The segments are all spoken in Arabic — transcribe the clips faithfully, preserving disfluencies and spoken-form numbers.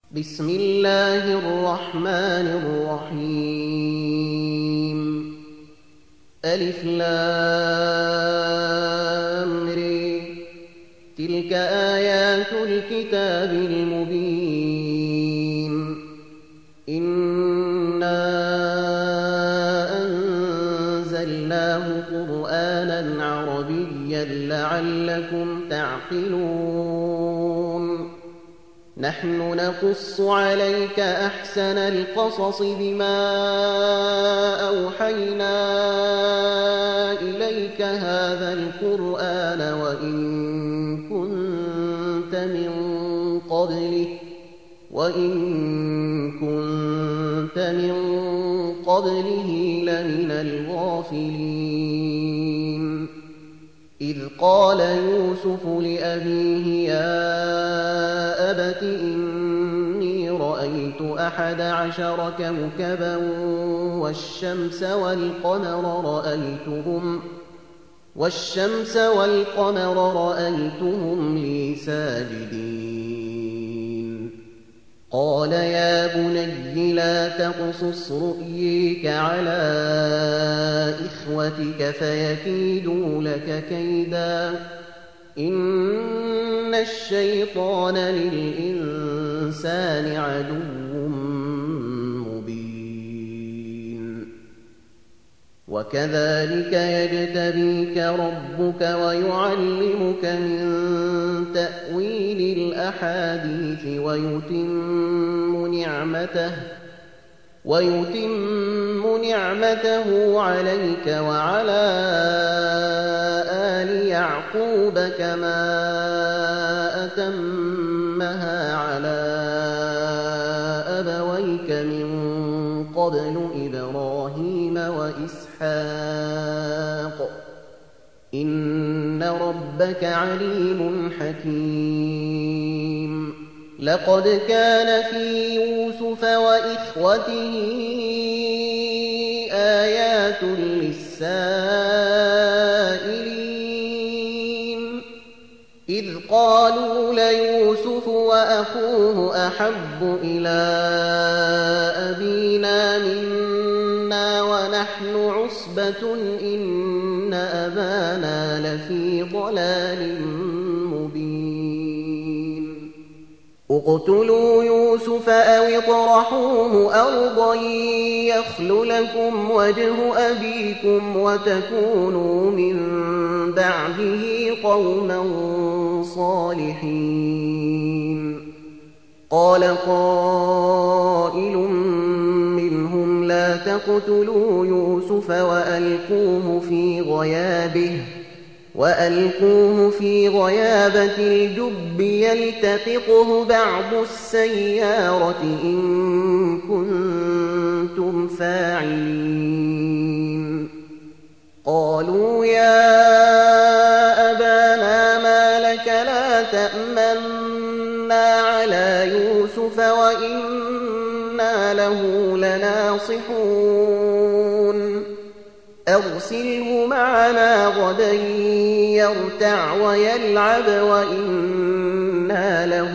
بسم الله الرحمن الرحيم ألف لام ر تلك آيات الكتاب المبين إنا أنزلناه قرآنا عربيا لعلكم تعقلون نحن نقص عليك أحسن القصص بما أوحينا إليك هذا القرآن وإن كنت من قبله وإن كنت من قبله لمن الغافلين إذ قال يوسف لأبيه يا أبت إني رأيت أحد عشر كوكبا والشمس والقمر رأيتهم والشمس والقمر رأيتهم لي ساجدين قال يا بني لا تقصص رؤيك على إخوتك فيكيدوا لك كيدا إن الشيطان للإنسان عدو مبين وكذلك يجتبيك ربك ويعلمك من تأويل الأحاديث ويتم نعمته ويتم نعمته عليك وعلى آل يعقوب كما أتمها على أبويك من قبل إبراهيم وإسحاق إن ربك عليم حكيم لقد كان في يوسف وإخوته آيات للسائلين إذ قالوا ليوسف وأخوه أحب إلى أبينا منا ونحن عصبة إن أبانا لفي ضلال مبين اقتلوا يوسف أو اطرحوه أرضا يخل لكم وجه أبيكم وتكونوا من بعده قوما صالحين قال قائل منهم لا تقتلوا يوسف وألقوه في غيابه وألقوه في غيابة الجب يلتقطه بعض السيارة إن كنتم فاعلين قالوا يا أبانا ما لك لا تأمنا على يوسف وإنا له لناصحون أرسله معنا غدا يرتع ويلعب وإنا له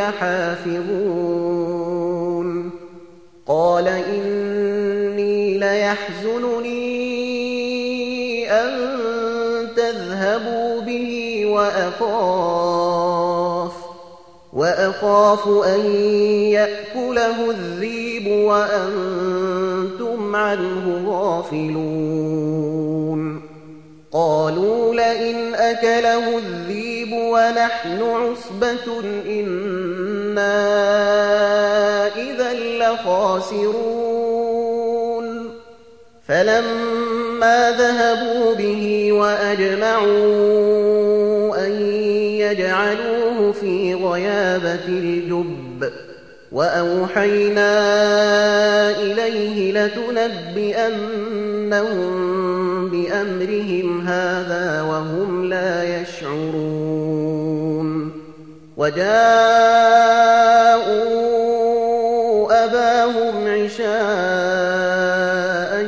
لحافظون قال إني ليحزنني أن تذهبوا به وأخاف وأخاف أن يأكله الذئب وأنتم عنه غافلون قالوا لئن أكله الذئب ونحن عصبة إنا إذا لخاسرون فلما ذهبوا به وأجمعوا أن يجعلوه في غيابة الجب وأوحينا إليه لتنبئنهم بأمرهم هذا وهم لا يشعرون وجاءوا أباهم عشاء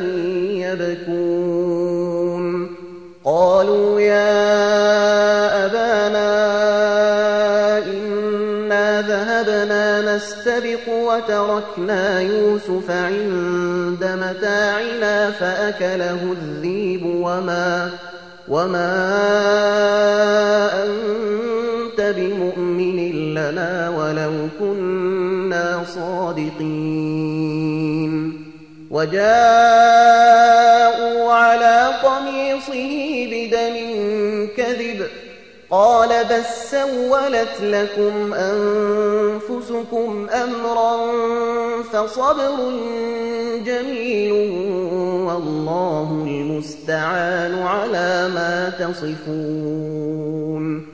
يبكون قالوا يا أبانا إنا ذهبنا نستبق نستبق وتركنا يوسف عند متاعنا فأكله الذئب وما, وما أنت بمؤمن لنا ولو كنا صادقين. وجاءوا على قميصه بدم كذب قال بل سولت لكم أنفسكم أمرا فصبر جميل والله المستعان على ما تصفون.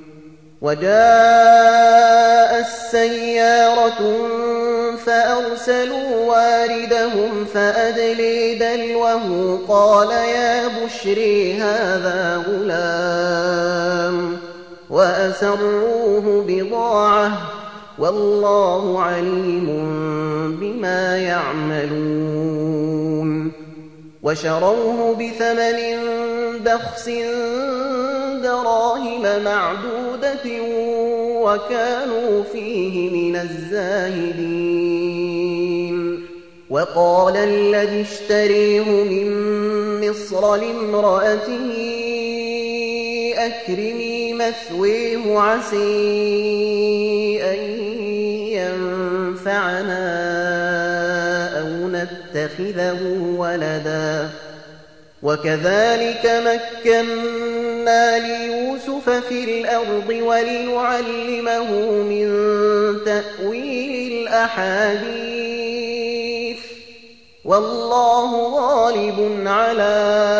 وجاءت سيارة فأرسلوا واردهم فأدلي دلوه قال يا بشري هذا غلام وأسروه بضاعة والله عليم بما يعملون. وشروه بثمن بخس دراهم معدودة وكانوا فيه من الزاهدين. وقال الذي اشتريه من مصر لامرأته أكرمي مثويه عسي أن ينفعنا أو نتخذه ولدا. وكذلك مكنا ليوسف في الأرض ولنعلمه من تأويل الأحاديث والله غالب على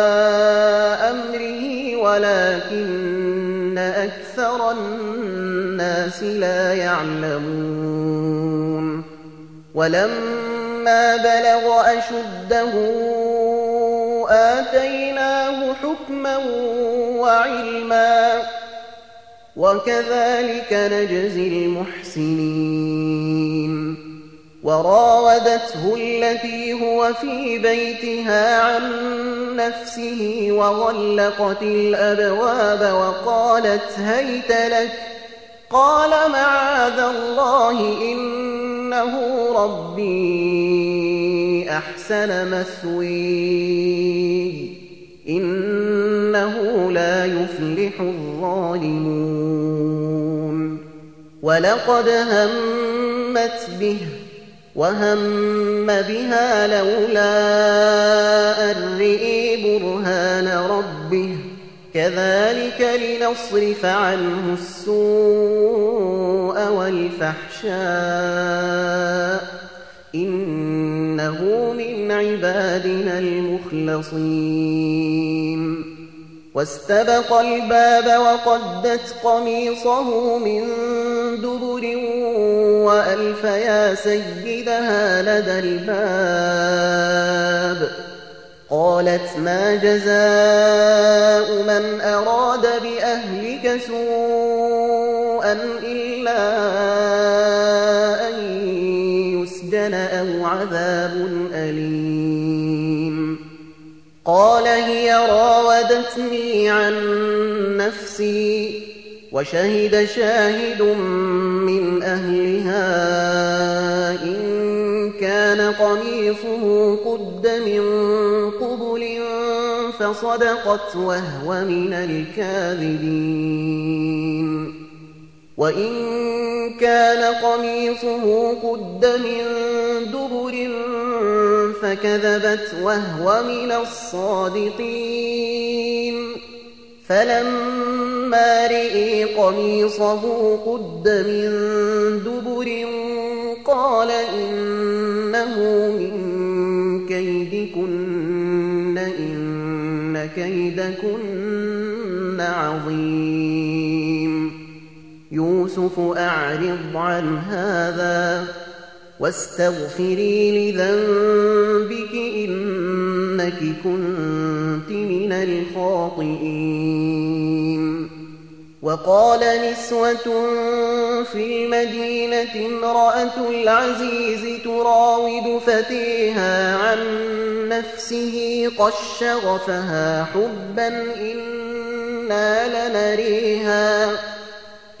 أمره ولكن أكثر الناس لا يعلمون. ولما بلغ أشده آتيناه حكما وعلما وكذلك نجزي المحسنين. وراودته التي هو في بيتها عن نفسه وغلقت الأبواب وقالت هيت لك قال معاذ الله إنه ربي أحسن مثوي إنه لا يفلح الظالمون. ولقد همت به وهم بها لولا أن رئي برهان ربه كذلك لنصرف عنه السوء والفحشاء إنه من عبادنا المخلصين. واستبق الباب وقدت قميصه من دبر وألف يا سيدها لدى الباب قالت ما جزاء من أراد بأهلك سوءا إلا أن يسجن أو عذاب أليم. قال هي راودتني عن نفسي وشهد شاهد من أهلها إن كان قميصه قد من قبل فصدقت وهو من الكاذبين. وإن كان قميصه قد من دبر فكذبت وهو من الصادقين. فلما رئي قميصه قد من دبر قال إنه من كيدكن إن كيدكن عظيم. يوسف أعرض عن هذا واستغفري لذنبك إنك كنت من الخاطئين. وقال نسوة في المدينة امرأة العزيز تراود فتيها عن نفسه قد شغفها حبا إنا لنريها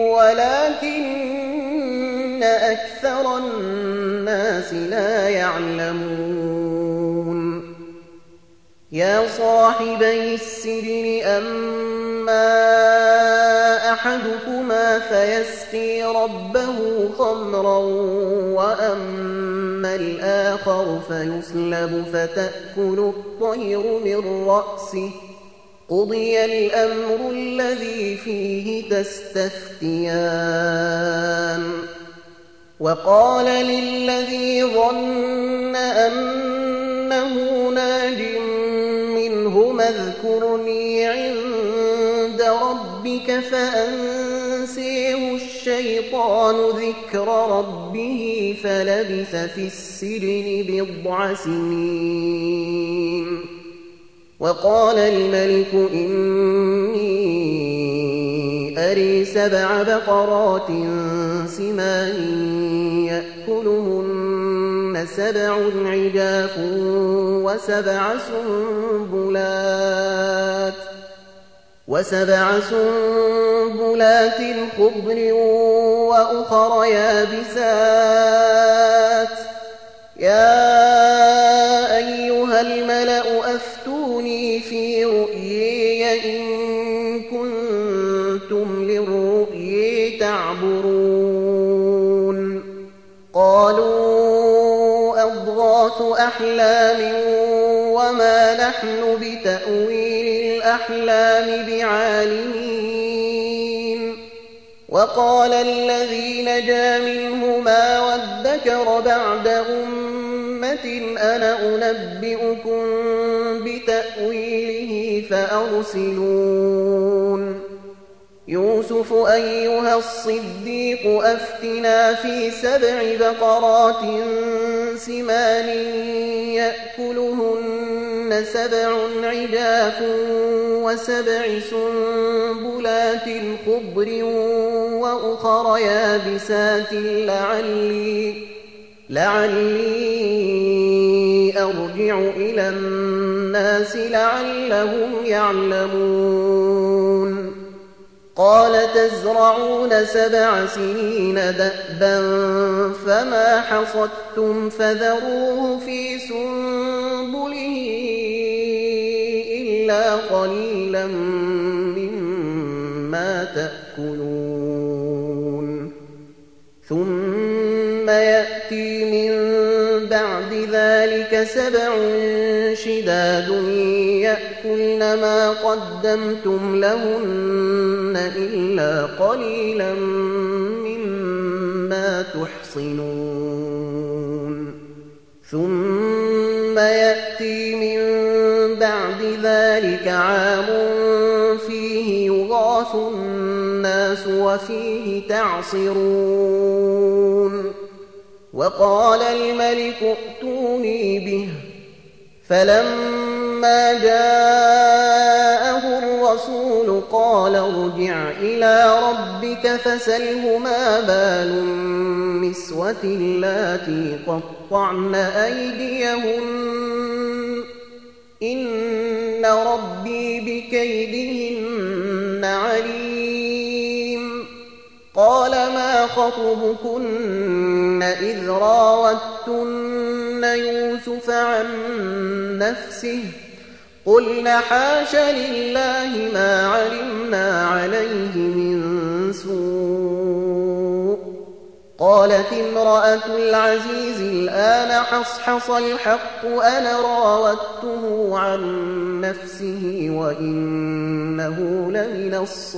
ولكن أكثر الناس لا يعلمون يا صاحبي السجن أما أحدكما فيسقي ربه خمرا وأما الآخر فيصلب فتأكل الطير من رأسه قضي الأمر الذي فيه تستفتيان وقال للذي ظن أنه ناج منهما اذكرني عند ربك فأنسيه الشيطان ذكر ربه فلبث في السجن بضع سنين وقال الملك إني أري سبع بقرات سمان يأكلهن سبع عجاف وسبع سنبلات وسبع سنبلات خضر وأخر يابسات يا أيها الملأ أفتوني في رؤيي إن كنتم للرؤيا تعبرون قالوا أضغاث أحلام وما نحن بتأويل الأحلام بعالمين وقال الذي نجا منهما وادكر بعد أمة أنا أنبئكم بتأويله فأرسلون يوسف أيها الصديق أفتنا في سبع بقرات سمان يأكلهن سبع عجاف وسبع سنبلات خضر وأخر يابسات لعلي, لعلي أرجع إلى الناس لعلهم يعلمون قال تزرعون سبع سنين دأبا فما حصدتم فذروه في سنبله إلا قليلا مما تأكلون ثم يأتي من بعد ذلك سبع شداد يأكلن ما قدمتم لهن إلا قليلا مما تحصنون ثم يأتي من بعد ذلك عام فيه يغاث الناس وفيه تعصرون وقال الملك ائتوني به فلما جاءه الرسول قال ارجع إلى ربك فسله ما بال النسوة اللاتي قطعن أيديهن إن ربي بكيدهن عليم قال ما خطبكن إذ راوتن يوسف عن نفسه قلنا حاش لله ما علمنا عليه من سوء قالت امرأة العزيز الآن حصحص الحق أنا راودته عن نفسه وإنه لمن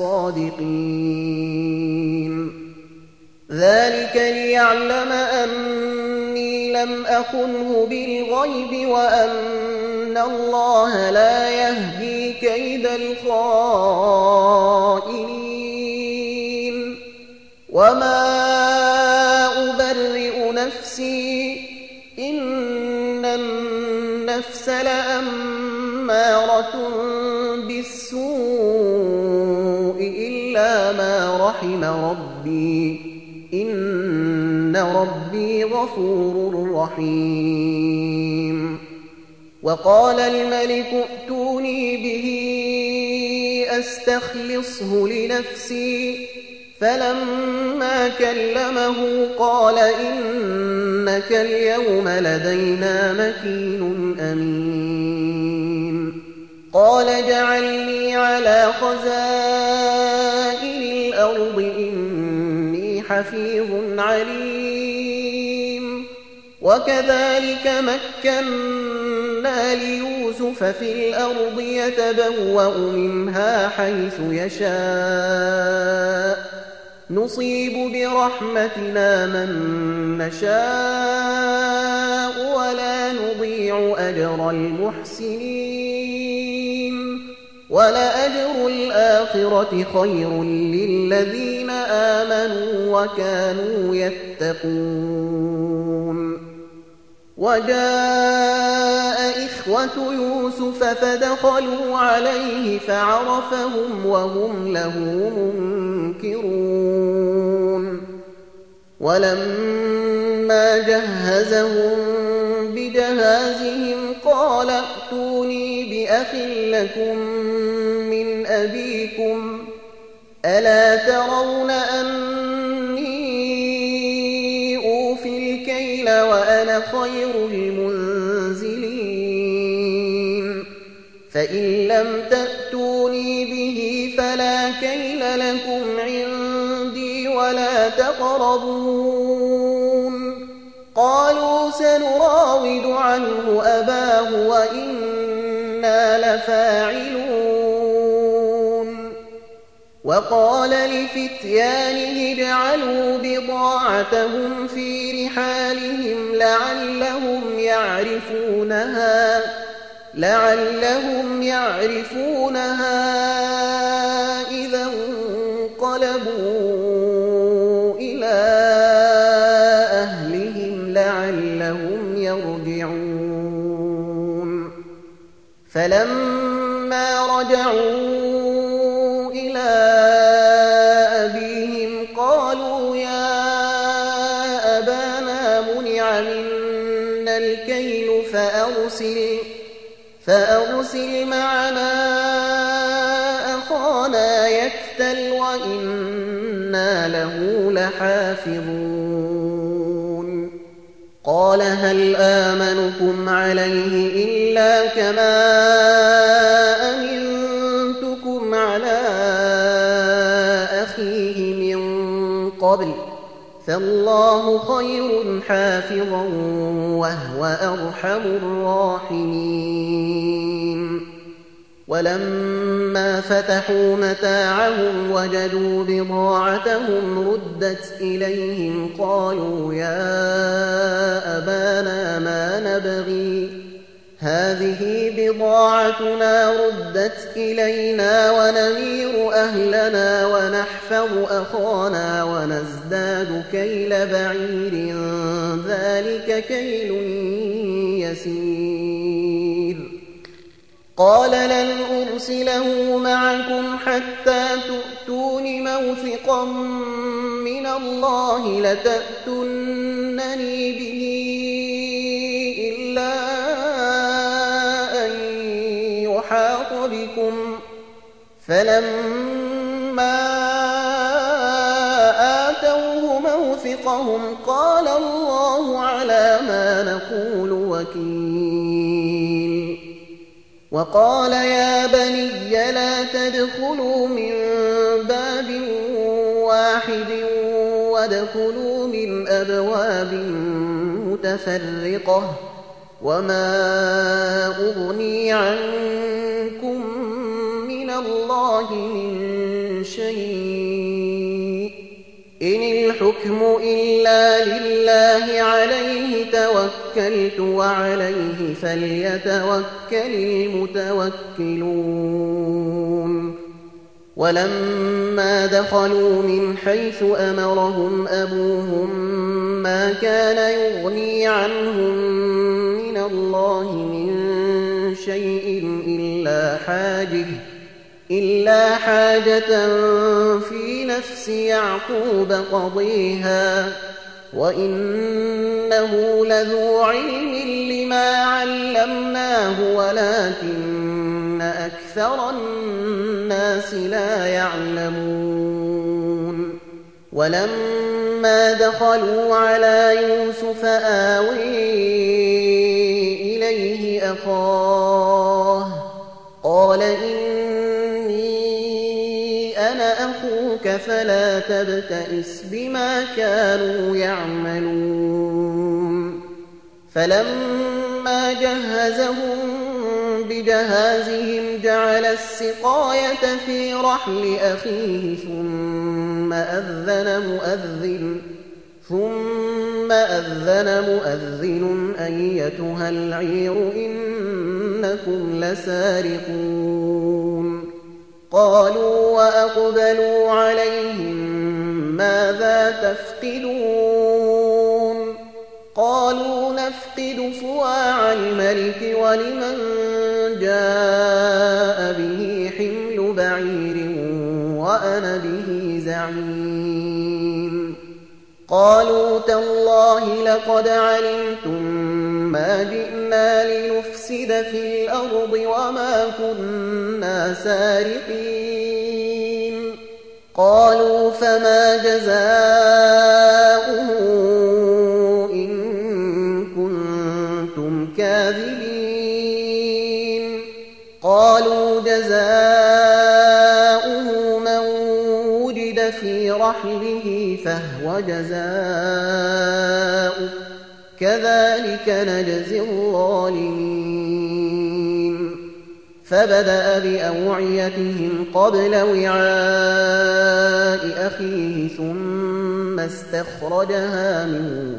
الصادقين ذلك ليعلم أني لم أخنه بالغيب وأن الله لا يهدي كيد الخائنين وما أبرئ نفسي إن النفس لأمارة بالسوء إلا ما رحم ربي إن ربي غفور رحيم وقال الملك ائتوني به أستخلصه لنفسي فلما كلمه قال إنك اليوم لدينا مكين أمين قال اجعلني على خزائن الأرض إني حفيظ عليم وكذلك مكنا ليوسف في الأرض يتبوأ منها حيث يشاء نصيب برحمتنا من نشاء ولا نضيع أجر المحسنين ولأجر الآخرة خير للذين آمنوا وكانوا يتقون وجاء إخوة يوسف فدخلوا عليه فعرفهم وهم له منكرون ولما جهزهم بجهازهم قال ائتوني بأخ لكم من أبيكم ألا ترون أني أوفي الكيل وأنا خير المنزلين فإن لم تأتوني به فلا كيل لكم عندي ولا تقربون قالوا سنراود عنه أباه وإنا لفاعلون وقال لفتيانه اجعلوا بضاعتهم في رحالهم لعلهم يعرفونها لعلهم يعرفونها إذا انقلبوا إلى أهلهم لعلهم يرجعون فلما رجعوا إلى أبيهم قالوا يا أبانا منع منا الكيل فأرسل فأرسل معنا أخانا يكتل وإنا له لحافظون قال هل آمنكم عليه إلا كما أمنتكم على أخيه من قبل فالله خير حافظا وهو أرحم الراحمين ولما فتحوا متاعهم وجدوا بضاعتهم ردت إليهم قالوا يا أبانا ما نبغي هذه بضاعتنا ردت إلينا ونمير أهلنا ونحفظ أخانا ونزداد كيل بعير ذلك كيل يسير قال لن أرسله معكم حتى تؤتون موثقا من الله لتأتونني به إلا أن يحاط بكم فلما آتوه موثقهم قال الله على ما نقول وكيل وقال يا بني لا تدخلوا من باب واحد وادخلوا من أبواب متفرقة وما أغني عنكم من الله من شيء إن الحكم إلا لله عليه توكلت وعليه فليتوكل المتوكلون ولما دخلوا من حيث أمرهم أبوهم ما كان يغني عنهم من الله من شيء إلا حاجة إلا حاجة في نفس يعقوب قضيها وإنه لذو علم لما علمناه ولكن أكثر الناس لا يعلمون ولما دخلوا على يوسف آوي إليه أخاه قال إني أنا أخوك فلا تبتئس بما كانوا يعملون فلما جهزهم بجهازهم جعل السقاية في رحل أخيه ثم أذن مؤذن ثم أذن مؤذن أيتها العير إنكم لسارقون قالوا وأقبلوا عليهم ماذا تفقدون قالوا نفقد صواع الملك ولمن جاء به حمل بعير وأنا به زعيم قالوا تالله لقد علمتم ما جئنا لنفسد في الأرض وما كنا سارقين قالوا فما جزاؤه كاذبين قالوا جزاؤه من وجد في رحله فهو جزاؤه كذلك نجزي الظالمين فبدأ بأوعيتهم قبل وعاء أخيه ثم استخرجها من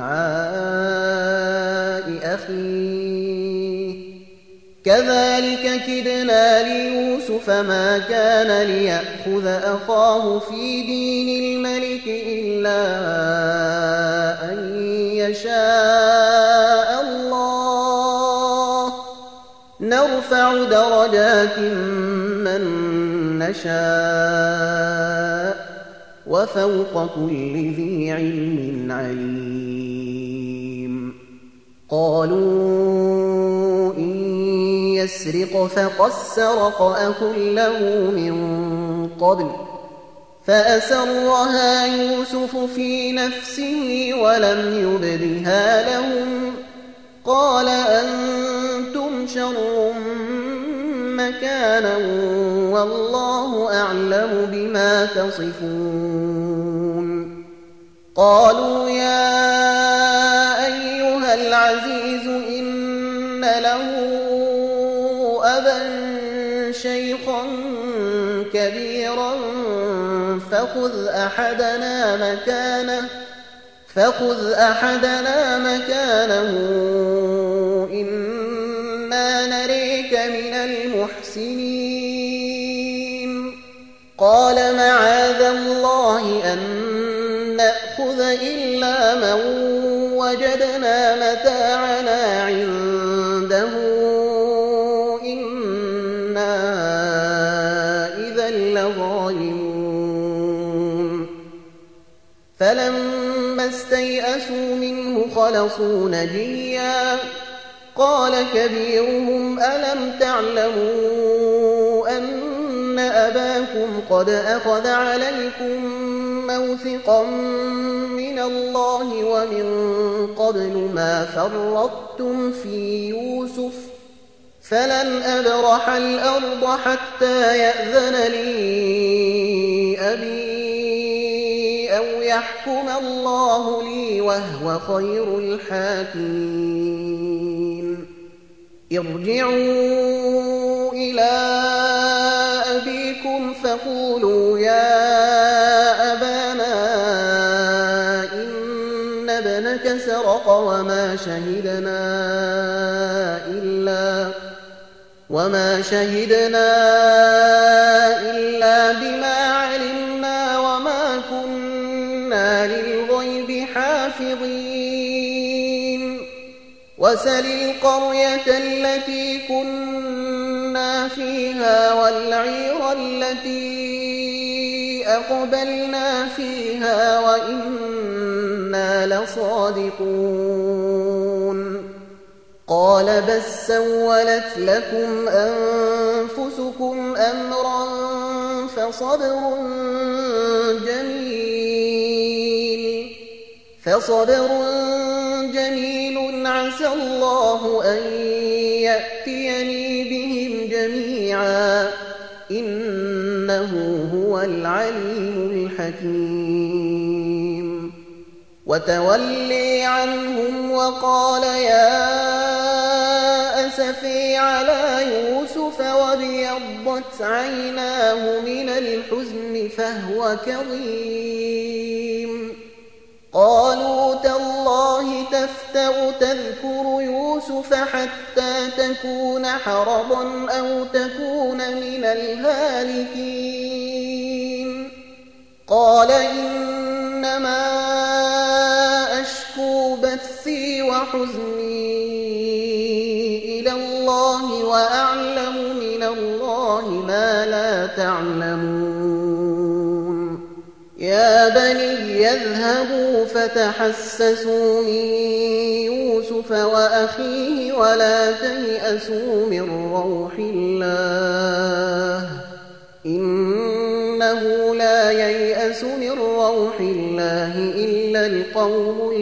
وعاء أخيه كذلك كدنا ليوسف ما كان ليأخذ أخاه في دين الملك إلا أن يشاء الله نرفع درجات من نشاء وفوق كل ذي علم عليم قالوا إن يسرق فقد سرق أخ له من قبل فأسرها يوسف في نفسه ولم يبدها لهم قال أنتم شر مكانا والله أعلم بما تصفون قالوا يا أيها العزيز إن له أبا شيخا كبيرا فخذ أحدنا مكانه فخذ أحدنا مكانه إنا نريك من المحسنين قال معاذ الله أن نأخذ إلا من وجدنا متاعنا عنده إنا إذا لظالمون فلما استيئسوا منه خلصوا نجيا قال كبيرهم ألم تعلموا أن أباكم قد أخذ عليكم موثقا من الله ومن قبل ما فرطتم في يوسف فلن أبرح الأرض حتى يأذن لي أبي أو يحكم الله لي وهو خير الحاكمين ارجعوا إلى أبيكم فقولوا يا أبانا إن ابنك سرق وما شهدنا إلا وما شهدنا إلا بما علمنا وما كنا للغيب حافظين وسل القرية التي كنا فيها والعير التي أقبلنا فيها وإنا لصادقون قال بل سولت لكم أنفسكم أمرا فصبر جميل فصبر جميل عسى الله أن يأتيني بهم جميعا إنه هو العليم الحكيم وتولي عنهم وقال يا أسفي على يوسف وابيضت عيناه من الحزن فهو كظيم قالوا تالله تفتأ تذكر يوسف حتى تكون حرضا أو تكون من الهالكين قال إنما أشكو بثي وحزني إلى الله وأعلم من الله ما لا تعلمون يا بني يذهبوا فتحسسوا من يوسف وأخيه ولا تيأسوا من روح الله إنه لا ييأس من روح الله إلا القوم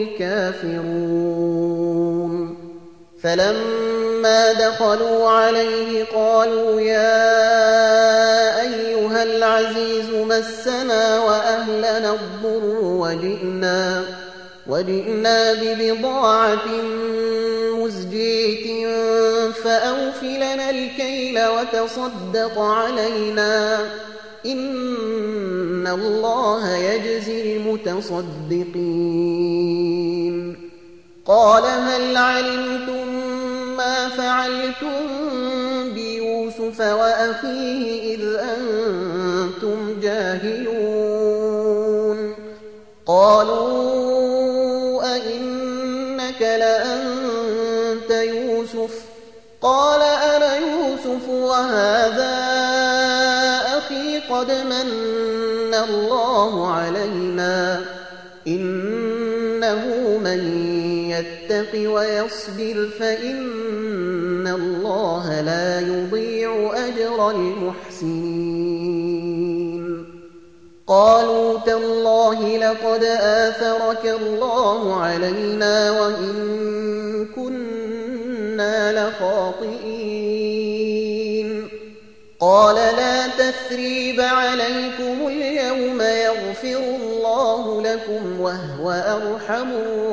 الكافرون فلما دخلوا عليه قالوا يا أيها العزيز مسنا وأهلنا الضر وجئنا, وجئنا ببضاعة مزجية فأوف لنا الكيل وتصدق علينا إن الله يجزي المتصدقين قال هل علمتم ما فعلتم بيوسف وأخيه إذ أنتم جاهلون قالوا أئنك لأنت يوسف قال أنا يوسف وهذا أخي قد من الله علينا إنه من يتق ويصبر فإن الله لا يضيع أجر المحسنين قالوا تالله لقد آثرك الله علينا وإن كنا لخاطئين قال لا تثريب عليكم اليوم يغفر الله لكم وهو أرحم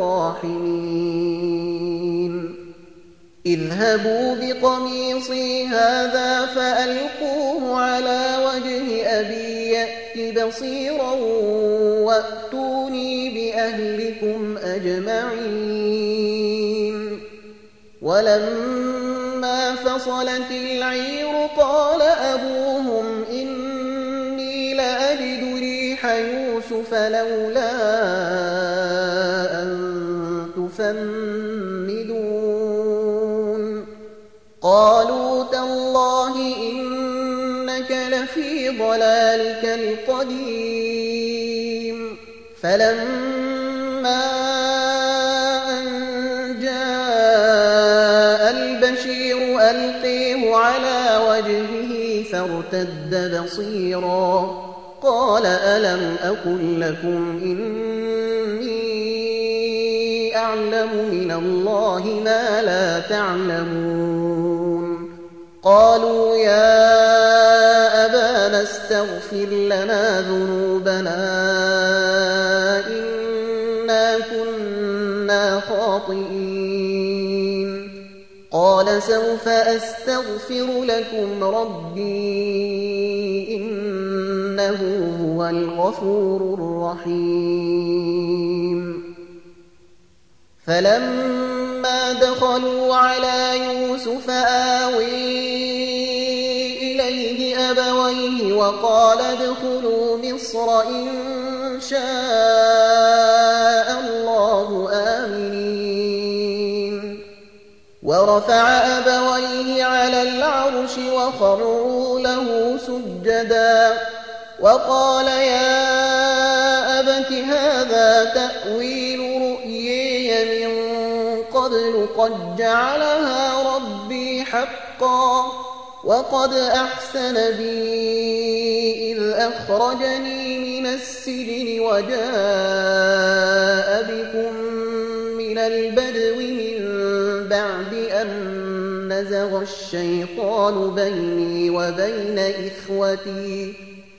الراحمين اذهبوا بقميصي هذا فألقوه على وجه أبي يأت بصيرا وأتوني بأهلكم أجمعين ولما فصلت العير قال أبوهم إني لأجد ريح يوسف لولا أن تفندون قالوا تالله إنك لفي ضلالك القديم فلما أن جاء البشير ألقيه على وجهه فارتد بصيرا قال ألم أقل لكم إني أعلم من الله ما لا تعلمون قالوا يا أبانا استغفر لنا ذنوبنا إنا كنا خاطئين قال سوف أستغفر لكم ربي إنه هو الغفور الرحيم فلما دخلوا على يوسف آوي إليه أبويه وقال ادخلوا مصر إن شاء الله آمنين ورفع أبويه على العرش وخروا له سجدا وقال يا أبت هذا تأويل رؤياي من قبل قد جعلها ربي حقا وقد أحسن بي إذ أخرجني من السجن وجاء بكم البدو من بعد أن نزغ الشيطان بيني وبين إخوتي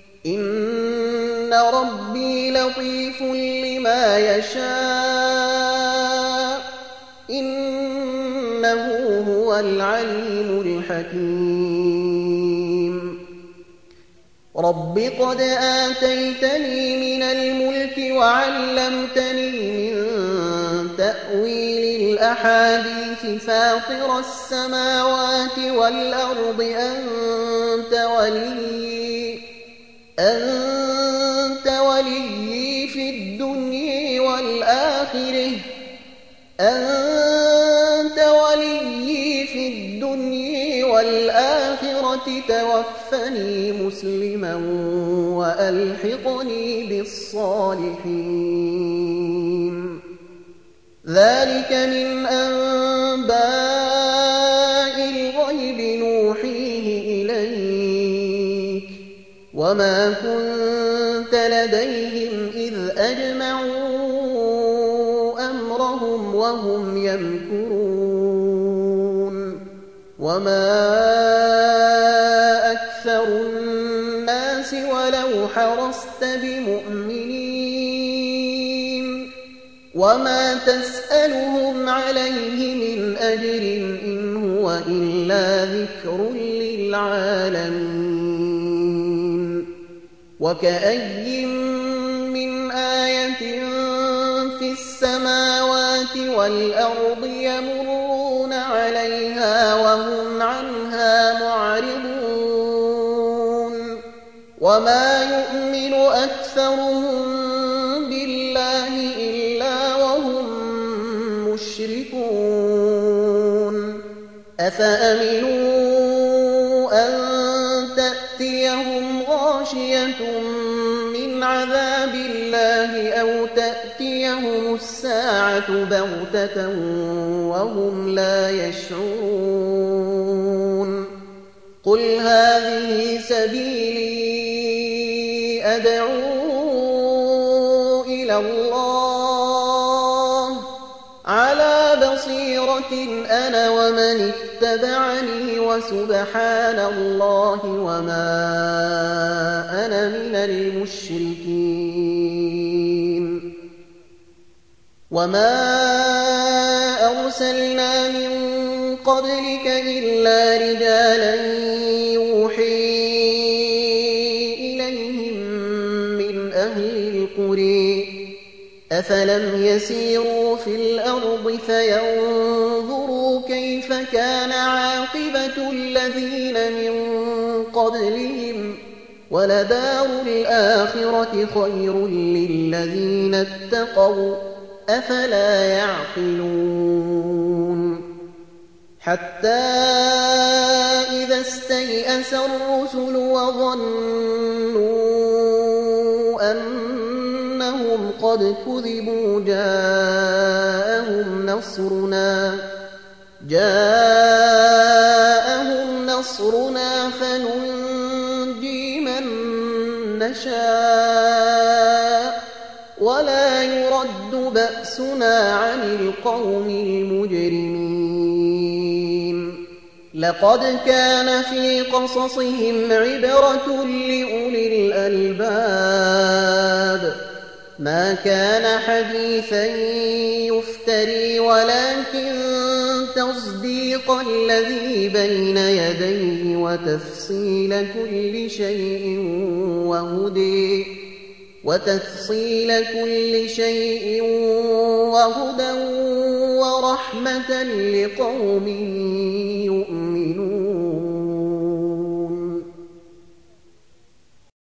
إن ربي لطيف لما يشاء إنه هو العليم الحكيم رب قد آتيتني من الملك وعلمتني من تأويل الأحاديث فاطر السماوات والأرض أنت ولي أنت ولي في الدنيا والآخرة أنت ولي في الدنيا والآخرة توفني مسلما وألحقني بالصالحين ذلك من أنباء الغيب نوحيه إليك وما كنت لديهم إذ أجمعوا أمرهم وهم يمكرون وما أكثر الناس ولو حرصت بمؤمنين وما تسألهم عليه من أجر إن هو إلا ذكر للعالمين وكأي من آية في السماوات والأرض يمرون عليها وهم عنها معرضون وما يؤمن أكثرهم بالله إلا وهم مشركون أفأمنوا أن تأتيهم غاشية من عذاب الله أو تأتيهم الساعة بغتة وهم لا يشعرون قل هذه سبيلي أدعو إلى الله على بصيرة أنا ومن اتبعني وسبحان الله وما أنا من المشركين وما أرسلنا من قبلك إلا رجالا يوحي إليهم من أهل القرى أفلم يسيروا في الأرض فينظروا كيف كان عاقبة الذين من قبلهم ولدار الآخرة خير للذين اتقوا أفلا يعقلون حتى إذا استيأس الرسل وظنوا أنهم قد كذبوا جاءهم نصرنا جاءهم نصرنا فننجي من نشاء ولا يرد بأسنا عن القوم المجرمين لقد كان في قصصهم عبرة لأولي الألباب ما كان حديثا يفتري ولكن تصديق الذي بين يديه وتفصيل كل شيء وهدى وتفصيل كل شيء وهدى ورحمة لقوم يؤمنون